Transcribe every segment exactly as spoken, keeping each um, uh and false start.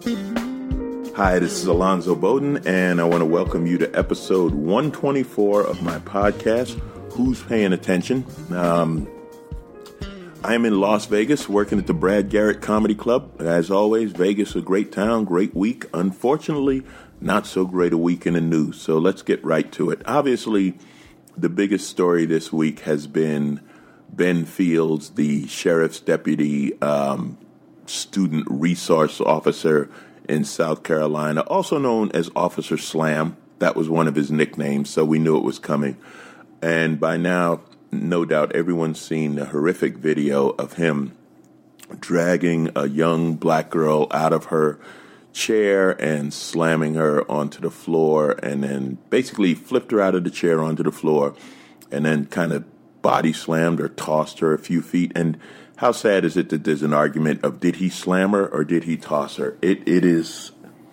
Hi, this is Alonzo Bowden, and I want to welcome you to episode one twenty-four of my podcast, Who's Paying Attention? Um, I'm in Las Vegas working at the Brad Garrett Comedy Club. As always, Vegas, a great town, great week. Unfortunately, not so great a week in the news, so let's get right to it. Obviously, the biggest story this week has been Ben Fields, the sheriff's deputy um, student resource officer in South Carolina, also known as Officer Slam. That was one of his nicknames, so we knew it was coming. And by now, no doubt everyone's seen the horrific video of him dragging a young black girl out of her chair and slamming her onto the floor, and then basically flipped her out of the chair onto the floor and then kind of body slammed or tossed her a few feet. And how sad is it that there's an argument of did he slam her or did he toss her? It it is.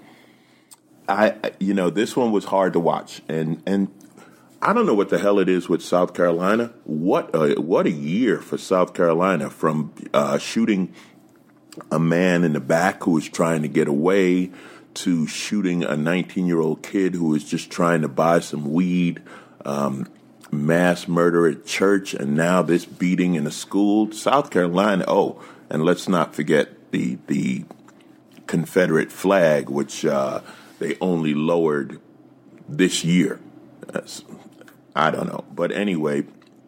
I you know this one was hard to watch, and and I don't know what the hell it is with South Carolina. What a what a year for South Carolina, from uh, shooting a man in the back who was trying to get away to shooting a nineteen-year-old kid who was just trying to buy some weed. Um, mass murder at church, and now this beating in a school. South Carolina, oh, and let's not forget the the Confederate flag, which uh, they only lowered this year. That's, I don't know. But anyway,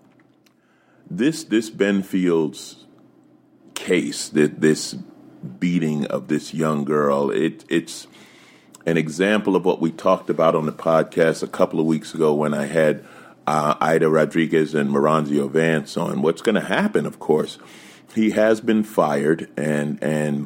this this Ben Fields case, that this beating of this young girl, it it's an example of what we talked about on the podcast a couple of weeks ago when I had Uh, Ida Rodriguez and Maranzio Vance on. What's going to happen, of course, he has been fired, and and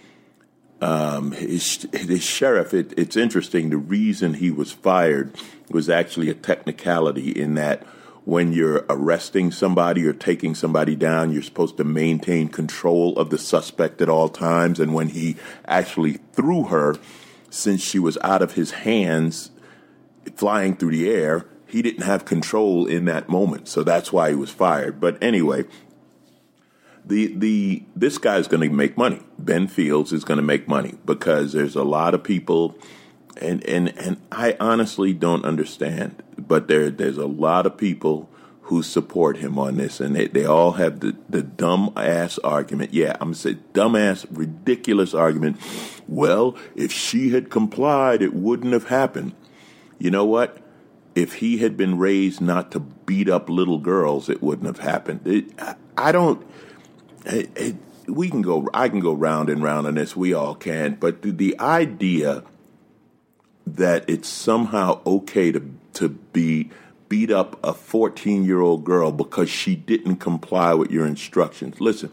um, his, his sheriff, it, it's interesting, the reason he was fired was actually a technicality in that when you're arresting somebody or taking somebody down, you're supposed to maintain control of the suspect at all times, and when he actually threw her, since she was out of his hands, flying through the air, he didn't have control in that moment, so that's why he was fired. But anyway, the the this guy's going to make money. Ben Fields is going to make money because there's a lot of people, and and and I honestly don't understand, but there there's a lot of people who support him on this, and they, they all have the, the dumb ass argument. Yeah, I'm going to say dumb ass, ridiculous argument. Well, if she had complied, it wouldn't have happened. You know what? If he had been raised not to beat up little girls, it wouldn't have happened. It, I, I don't. It, it, we can go. I can go round and round on this. We all can. But the, the idea that it's somehow okay to to be beat up a fourteen-year-old girl because she didn't comply with your instructions. Listen,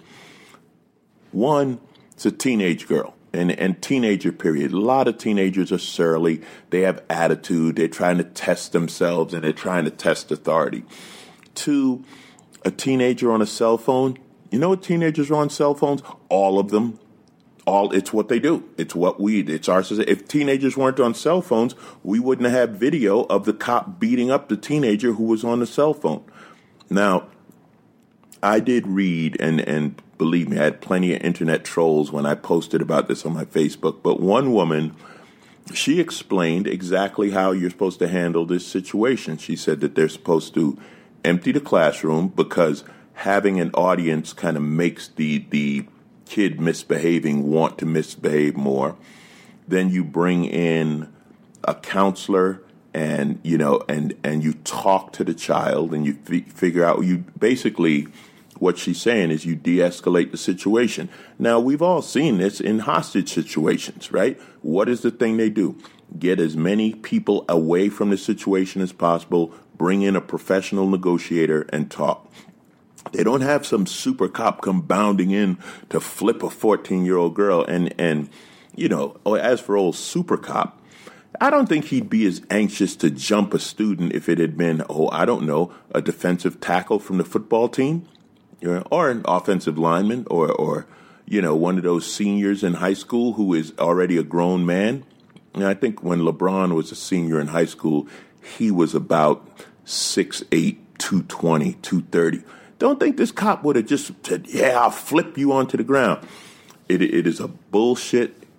one, it's a teenage girl. And, and teenager period. A lot of teenagers are surly. They have attitude. They're trying to test themselves, and they're trying to test authority. Two, a teenager on a cell phone. You know what teenagers are on cell phones? All of them. All it's what they do. It's what we. It's our society. If teenagers weren't on cell phones, we wouldn't have video of the cop beating up the teenager who was on the cell phone. Now, I did read, and and. Believe me, I had plenty of internet trolls when I posted about this on my Facebook. But one woman, she explained exactly how you're supposed to handle this situation. She said that they're supposed to empty the classroom because having an audience kind of makes the, the kid misbehaving want to misbehave more. Then you bring in a counselor and, you know, and, and you talk to the child and you f- figure out, you basically... What she's saying is you de-escalate the situation. Now, we've all seen this in hostage situations, right? What is the thing they do? Get as many people away from the situation as possible, bring in a professional negotiator, and talk. They don't have some super cop come bounding in to flip a fourteen-year-old girl. And, and you know, as for old super cop, I don't think he'd be as anxious to jump a student if it had been, oh, I don't know, a defensive tackle from the football team. You know, or an offensive lineman, or, or, you know, one of those seniors in high school who is already a grown man. And I think when LeBron was a senior in high school, he was about six eight, two twenty, two thirty. Don't think this cop would have just said, yeah, I'll flip you onto the ground. It, it is a bullshit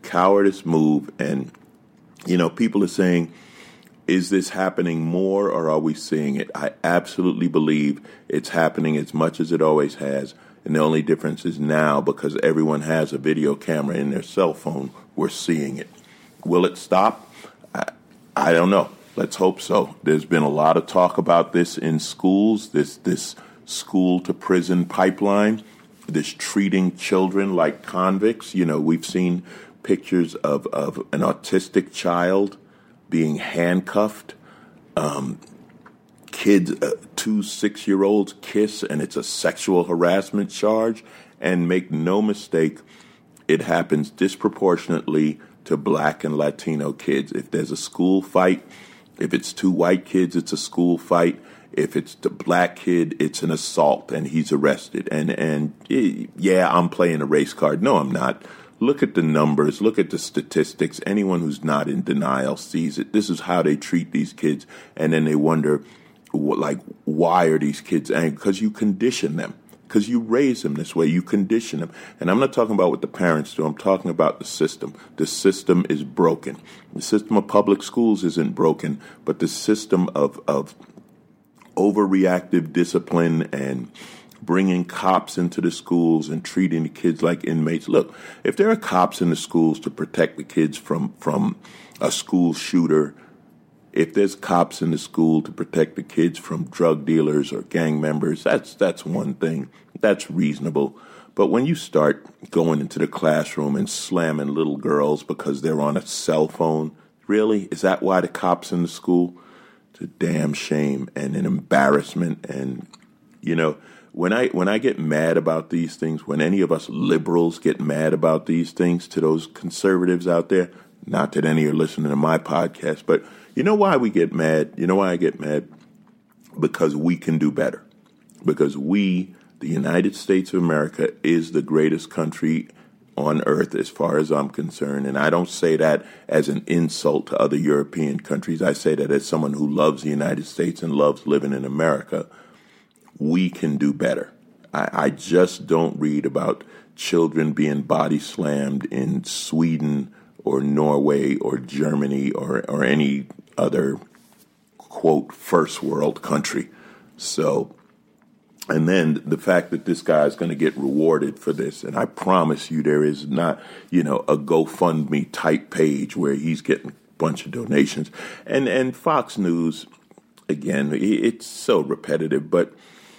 cowardice move. And, you know, people are saying, is this happening more or are we seeing it? I absolutely believe it's happening as much as it always has. And the only difference is now, because everyone has a video camera in their cell phone, we're seeing it. Will it stop? I, I don't know. Let's hope so. There's been a lot of talk about this in schools, this this school to prison pipeline, this treating children like convicts. You know, we've seen pictures of, of an autistic child being handcuffed. Um, kids, uh, two six-year-olds kiss, and it's a sexual harassment charge. And make no mistake, it happens disproportionately to black and Latino kids. If there's a school fight, if it's two white kids, it's a school fight. If it's the black kid, it's an assault, and he's arrested. And, and yeah, I'm playing a race card. No, I'm not. Look at the numbers. Look at the statistics. Anyone who's not in denial sees it. This is how they treat these kids. And then they wonder, like, why are these kids angry? Because you condition them. Because you raise them this way. You condition them. And I'm not talking about what the parents do. I'm talking about the system. The system is broken. The system of public schools isn't broken, but the system of, of overreactive discipline and bringing cops into the schools and treating the kids like inmates. Look, if there are cops in the schools to protect the kids from, from a school shooter, if there's cops in the school to protect the kids from drug dealers or gang members, that's that's one thing. That's reasonable. But when you start going into the classroom and slamming little girls because they're on a cell phone, really? Is that why the cops in the school? It's a damn shame and an embarrassment. And, you know, when I when I get mad about these things, when any of us liberals get mad about these things to those conservatives out there, not that any are listening to my podcast, but you know why we get mad? You know why I get mad? Because we can do better. Because we, the United States of America, is the greatest country on earth as far as I'm concerned. And I don't say that as an insult to other European countries. I say that as someone who loves the United States and loves living in America. We can do better. I, I just don't read about children being body slammed in Sweden or Norway or Germany or, or any other, quote, first world country. So, and then the fact that this guy is going to get rewarded for this, and I promise you there is not, you know, a GoFundMe type page where he's getting a bunch of donations. And, and Fox News, again, it's so repetitive, but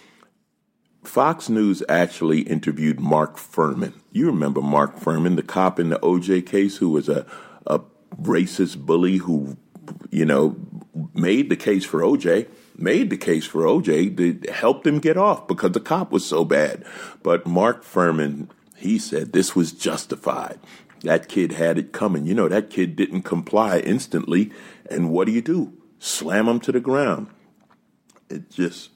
Fox News actually interviewed Mark Furman. You remember Mark Furman, the cop in the O J case who was a, a racist bully who, you know, made the case for O J, made the case for O J, that helped him get off because the cop was so bad. But Mark Furman, he said this was justified. That kid had it coming. You know, that kid didn't comply instantly. And what do you do? Slam him to the ground. It just...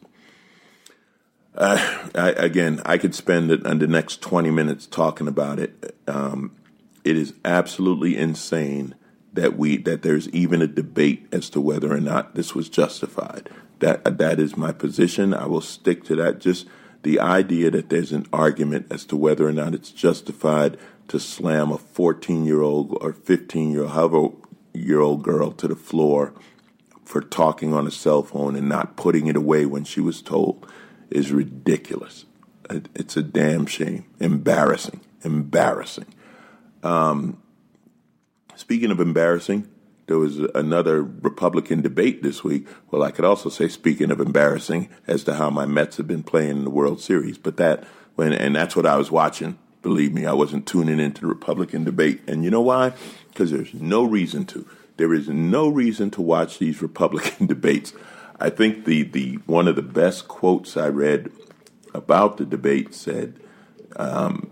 Uh, I, again, I could spend it, the next twenty minutes talking about it. Um, it is absolutely insane that we that there's even a debate as to whether or not this was justified. That that is my position. I will stick to that. Just the idea that there's an argument as to whether or not it's justified to slam a fourteen-year-old or fifteen-year-old, however year old girl to the floor for talking on a cell phone and not putting it away when she was told is ridiculous. It's a damn shame. Embarrassing. Embarrassing. Um, speaking of embarrassing, there was another Republican debate this week. Well, I could also say, speaking of embarrassing, as to how my Mets have been playing in the World Series. But that, when and that's what I was watching. Believe me, I wasn't tuning into the Republican debate. And you know why? Because there's no reason to. There is no reason to watch these Republican debates. I think the, the one of the best quotes I read about the debate said, um,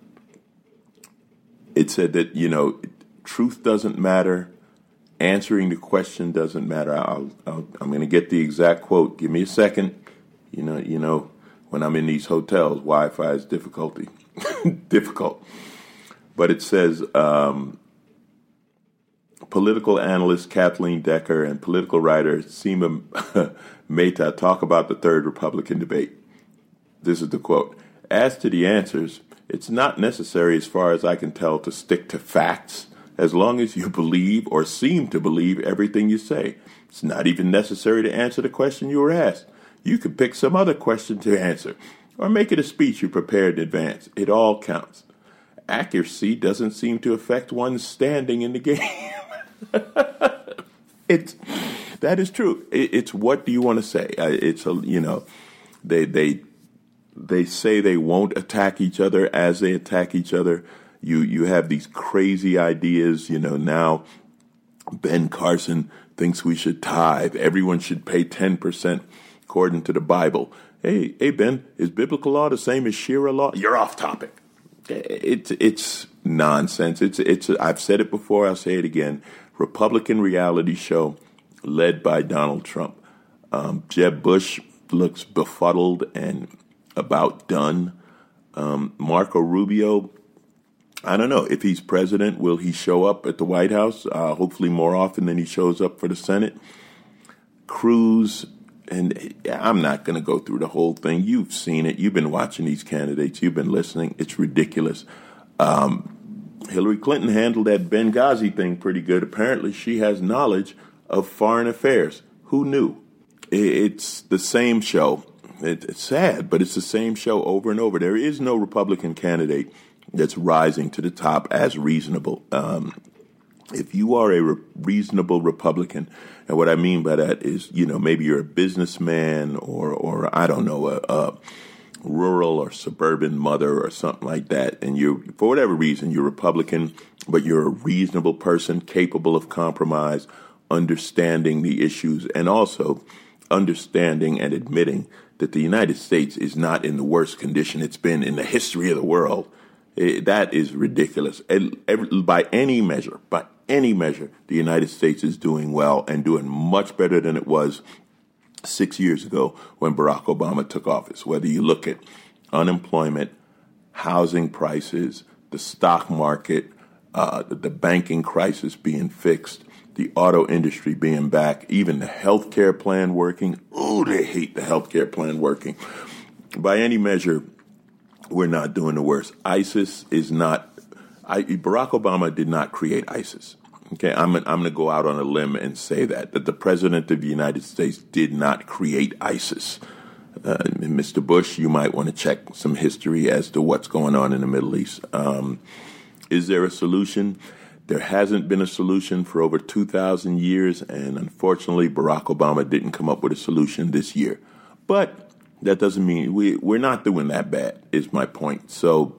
it said that, you know, truth doesn't matter, answering the question doesn't matter. I'll, I'll, I'm going to get the exact quote. Give me a second. You know, you know, when I'm in these hotels, Wi-Fi is difficulty, difficult. But it says, um, political analyst Kathleen Decker and political writer Seema Mehta talk about the third Republican debate. This is the quote. As to the answers, it's not necessary as far as I can tell to stick to facts. as long as you believe or seem to believe everything you say. It's not even necessary to answer the question you were asked. You could pick some other question to answer, or make it a speech you prepared in advance. It all counts. Accuracy doesn't seem to affect one's standing in the game. It's that is true. It, it's what do you want to say? Uh, it's a you know, they they they say they won't attack each other as they attack each other. You you have these crazy ideas. You know, now Ben Carson thinks we should tithe. Everyone should pay ten percent according to the Bible. Hey hey Ben, is biblical law the same as Shira law? You're off topic. It's it's nonsense. It's it's. I've said it before. I'll say it again. Republican reality show led by Donald Trump. Um, Jeb Bush looks befuddled and about done. Um, Marco Rubio, I don't know if he's president. Will he show up at the White House? Uh, hopefully more often than he shows up for the Senate. Cruz. And I'm not going to go through the whole thing. You've seen it. You've been watching these candidates. You've been listening. It's ridiculous. Um, Hillary Clinton handled that Benghazi thing pretty good. Apparently, she has knowledge of foreign affairs. Who knew? It's the same show. It's sad, but it's the same show over and over. There is no Republican candidate that's rising to the top as reasonable. Um, if you are a re- reasonable Republican, and what I mean by that is, you know, maybe you're a businessman or, or I don't know, a, a rural or suburban mother or something like that, and you, for whatever reason, you're Republican, but you're a reasonable person, capable of compromise, understanding the issues, and also understanding and admitting that the United States is not in the worst condition it's been in the history of the world. It, that is ridiculous. And every, by any measure, by any measure, the United States is doing well and doing much better than it was six years ago when Barack Obama took office. Whether you look at unemployment, housing prices, the stock market, uh, the banking crisis being fixed, the auto industry being back, even the healthcare plan working. Oh, they hate the healthcare plan working. By any measure, we're not doing the worst. ISIS is not. I, Barack Obama did not create ISIS. Okay, I'm I'm going to go out on a limb and say that that the president of the United States did not create ISIS. Uh, Mister Bush, you might want to check some history as to what's going on in the Middle East. Um, is there a solution? There hasn't been a solution for over two thousand years, and unfortunately, Barack Obama didn't come up with a solution this year. But that doesn't mean we, we're not doing that bad, is my point. So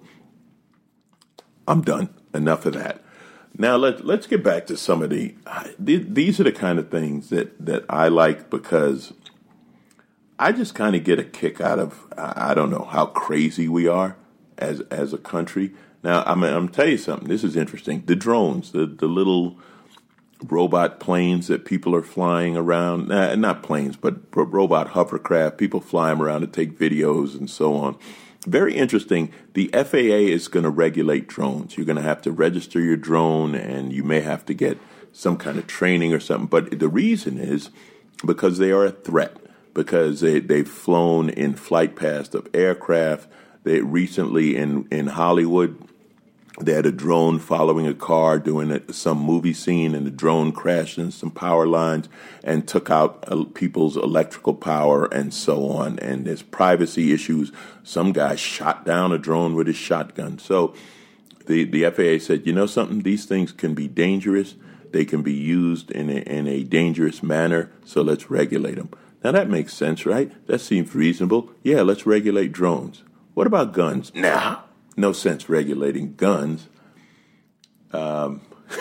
I'm done. Enough of that. Now, let, let's get back to some of the, these are the kind of things that, that I like because I just kind of get a kick out of, I don't know, how crazy we are as as a country. Now, I'm, I'm going to tell you something. This is interesting. The drones, the, the little robot planes that people are flying around, nah, not planes, but robot hovercraft, people fly them around to take videos and so on. Very interesting. The F A A is going to regulate drones. You're going to have to register your drone, and you may have to get some kind of training or something. But the reason is because they are a threat, because they, they've flown in flight paths of aircraft. They recently in, in Hollywood, they had a drone following a car doing a, some movie scene, and the drone crashed into some power lines and took out uh, people's electrical power and so on. And there's privacy issues. Some guy shot down a drone with his shotgun. So the, the F A A said, you know something? These things can be dangerous. They can be used in a, in a dangerous manner, so let's regulate them. Now, that makes sense, right? That seems reasonable. Yeah, let's regulate drones. What about guns? Nah. No sense regulating guns. Um,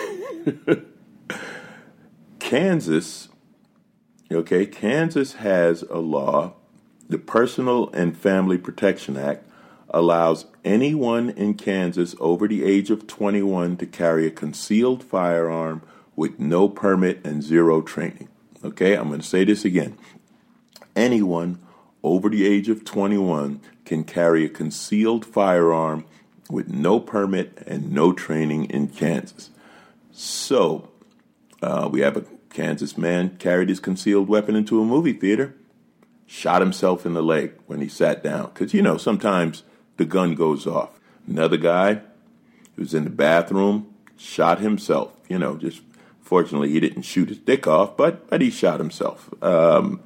Kansas, okay, Kansas has a law. The Personal and Family Protection Act allows anyone in Kansas over the age of twenty-one to carry a concealed firearm with no permit and zero training. Okay, I'm going to say this again. Anyone over the age of twenty-one can carry a concealed firearm with no permit and no training in Kansas. So, uh, we have a Kansas man carried his concealed weapon into a movie theater, shot himself in the leg when he sat down. Because, you know, sometimes the gun goes off. Another guy who was in the bathroom, shot himself. You know, just fortunately he didn't shoot his dick off, but, but he shot himself. Um,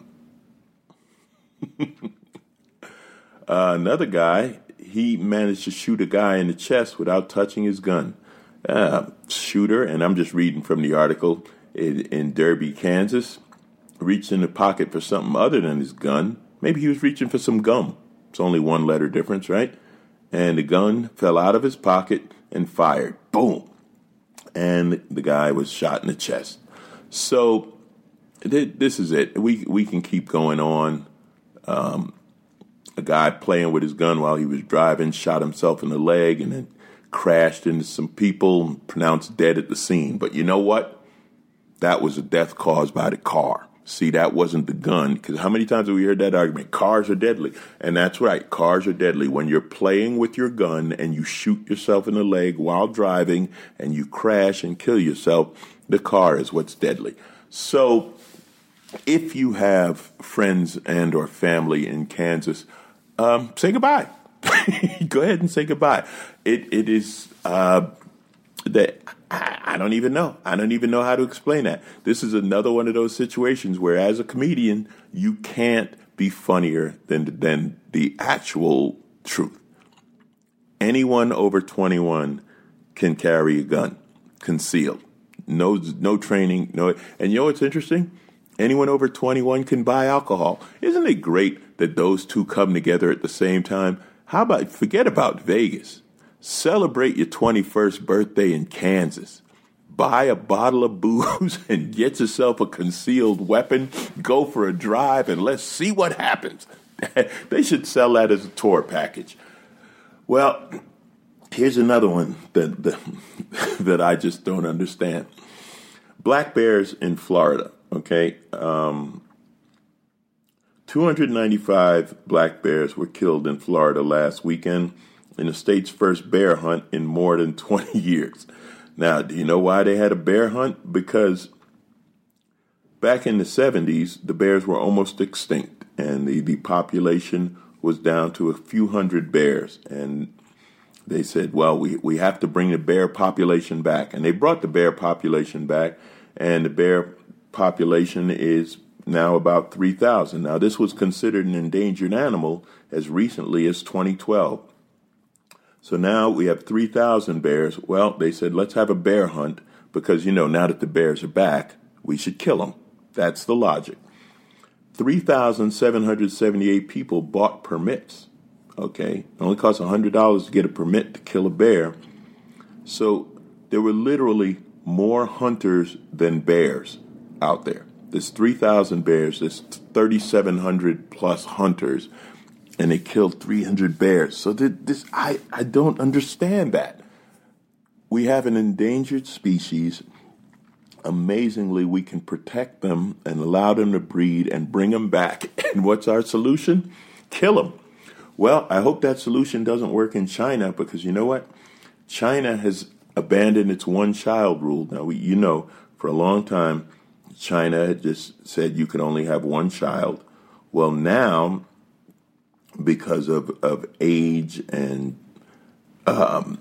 uh, another guy, he managed to shoot a guy in the chest without touching his gun. Uh, shooter, and I'm just reading from the article, in, in Derby, Kansas, reached in the pocket for something other than his gun. Maybe he was reaching for some gum. It's only one letter difference, right? And the gun fell out of his pocket and fired. Boom. And the guy was shot in the chest. So th- this is it. We we can keep going on. Um, a guy playing with his gun while he was driving shot himself in the leg and then crashed into some people, pronounced dead at the scene. But you know what? That was a death caused by the car. See, that wasn't the gun, because how many times have we heard that argument? Cars are deadly. And that's right, cars are deadly. When you're playing with your gun and you shoot yourself in the leg while driving and you crash and kill yourself, the car is what's deadly. So if you have friends and or family in Kansas, um, say goodbye. Go ahead and say goodbye. It It is... Uh, that I, I don't even know. I don't even know how to explain that. This is another one of those situations where, as a comedian, you can't be funnier than than the actual truth. Anyone over twenty-one can carry a gun, concealed. No, no training. No, and you know what's interesting? Anyone over twenty-one can buy alcohol. Isn't it great that those two come together at the same time? How about forget about Vegas? Celebrate your twenty-first birthday in Kansas. Buy a bottle of booze and get yourself a concealed weapon. Go for a drive and let's see what happens. They should sell that as a tour package. Well, here's another one that, that, that I just don't understand. Black bears in Florida, okay? Um, two hundred ninety-five black bears were killed in Florida last weekend in the state's first bear hunt in more than twenty years. Now, do you know why they had a bear hunt? Because back in the seventies, the bears were almost extinct, and the, the population was down to a few hundred bears. And they said, well, we, we have to bring the bear population back. And they brought the bear population back, and the bear population is now about three thousand. Now, this was considered an endangered animal as recently as twenty twelve. So now we have three thousand bears. Well, they said, let's have a bear hunt because, you know, now that the bears are back, we should kill them. That's the logic. three thousand seven hundred seventy-eight people bought permits. Okay. It only costs one hundred dollars to get a permit to kill a bear. So there were literally more hunters than bears out there. There's three thousand bears. There's thirty-seven hundred plus hunters. And they killed three hundred bears. So this, I, I don't understand that. We have an endangered species. Amazingly, we can protect them and allow them to breed and bring them back. And what's our solution? Kill them. Well, I hope that solution doesn't work in China because you know what? China has abandoned its one-child rule. Now, we, you know, for a long time, China had just said you could only have one child. Well, now, because of, of age and um,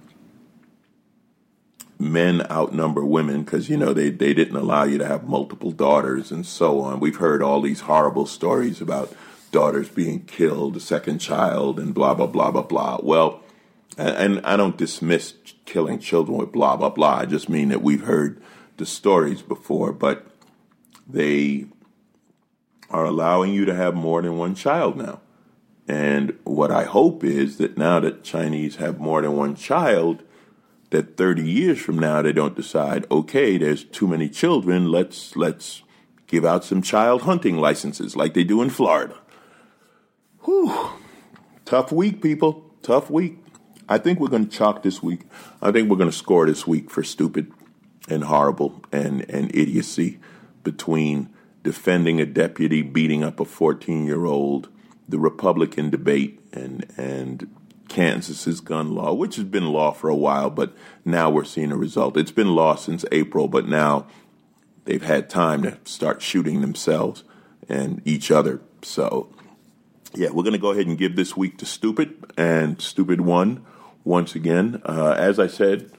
men outnumber women because, you know, they, they didn't allow you to have multiple daughters and so on. We've heard all these horrible stories about daughters being killed, a second child, and blah, blah, blah, blah, blah. Well, and, and I don't dismiss killing children with blah, blah, blah. I just mean that we've heard the stories before, but they are allowing you to have more than one child now. And what I hope is that now that Chinese have more than one child, that thirty years from now they don't decide, okay, there's too many children, let's let's give out some child hunting licenses like they do in Florida. Whew. Tough week, people. Tough week. I think we're going to chalk this week. I think we're going to score this week for stupid and horrible and, and idiocy between defending a deputy beating up a fourteen-year-old, the Republican debate, and and Kansas's gun law, which has been law for a while, but now we're seeing a result. It's been law since April, but now they've had time to start shooting themselves and each other. So, yeah, we're going to go ahead and give this week to Stupid, and Stupid won once again. Uh, as I said,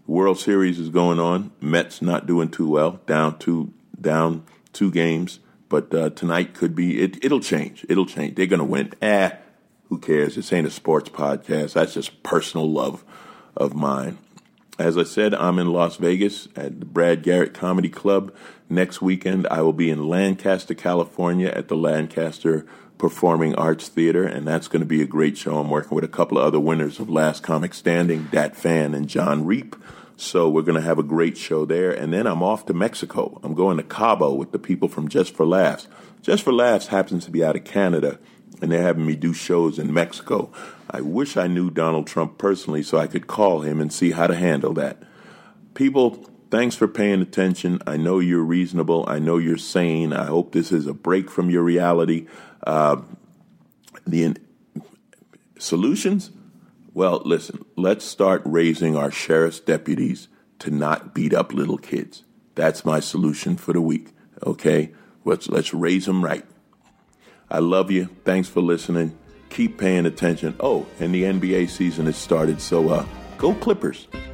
World Series is going on. Mets not doing too well, down two, down two games. But uh, tonight could be, it, it'll change. It'll change. They're going to win. Eh, who cares? This ain't a sports podcast. That's just personal love of mine. As I said, I'm in Las Vegas at the Brad Garrett Comedy Club. Next weekend, I will be in Lancaster, California at the Lancaster Performing Arts Theater, and that's going to be a great show. I'm working with a couple of other winners of Last Comic Standing, Dat Fan and John Reap. So we're going to have a great show there. And then I'm off to Mexico. I'm going to Cabo with the people from Just for Laughs. Just for Laughs happens to be out of Canada, and they're having me do shows in Mexico. I wish I knew Donald Trump personally so I could call him and see how to handle that. People, thanks for paying attention. I know you're reasonable. I know you're sane. I hope this is a break from your reality. Uh, the in- solutions? Well, listen, let's start raising our sheriff's deputies to not beat up little kids. That's my solution for the week, okay? Let's, let's raise them right. I love you. Thanks for listening. Keep paying attention. Oh, and the N B A season has started, so uh, go Clippers.